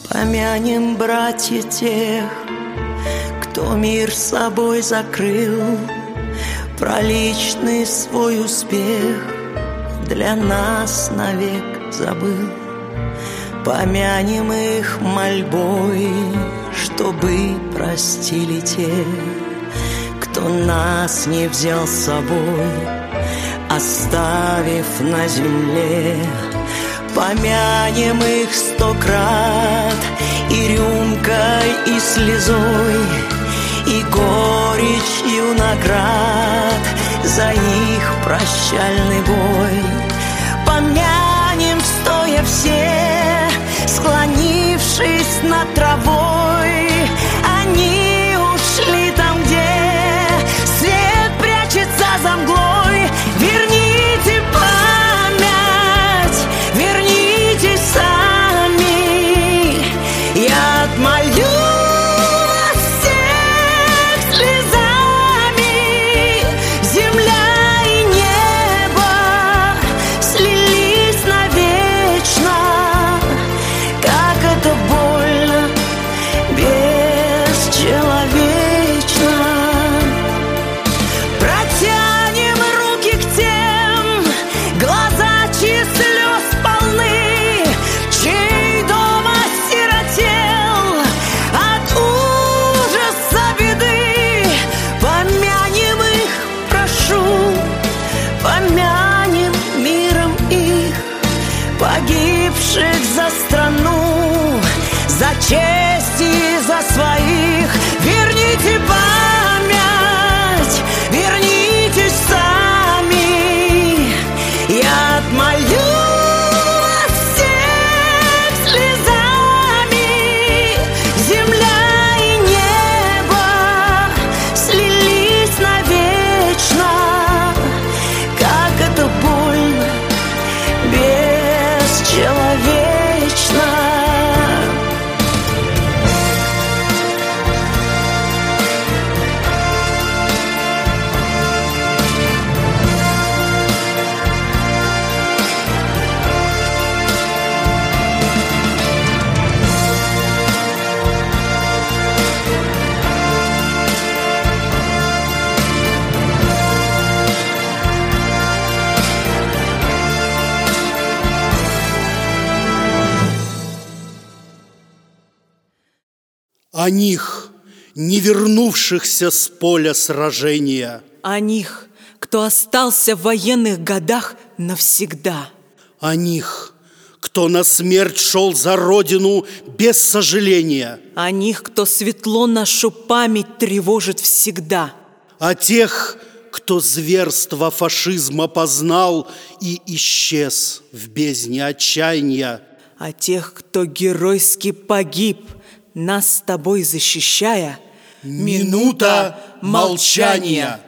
Помянем, братья, тех, кто мир собой закрыл, про личный свой успех для нас навек забыл. Помянем их мольбой, чтобы простили те, кто нас не взял с собой, оставив на земле. Помянем их 100 крат и рюмкой, и слезой, и горечью наград за их прощальный бой. Помянем, стоя все, склонившись над травой. Они ушли там, где свет прячется за мглой. Верните память, верните сами. Я отмолю погибших за страну, за честь и за своих. Верните память, вернитесь сами. Я отмолю от всех слезами. Земля и небо слились навечно. Как это больно, бесчеловечно. О них, не вернувшихся с поля сражения. О них, кто остался в военных годах навсегда. О них, кто на смерть шел за родину без сожаления. О них, кто светло нашу память тревожит всегда. О тех, кто зверство фашизма познал и исчез в бездне отчаяния. О тех, кто геройски погиб, нас с тобой защищая. Минута молчания.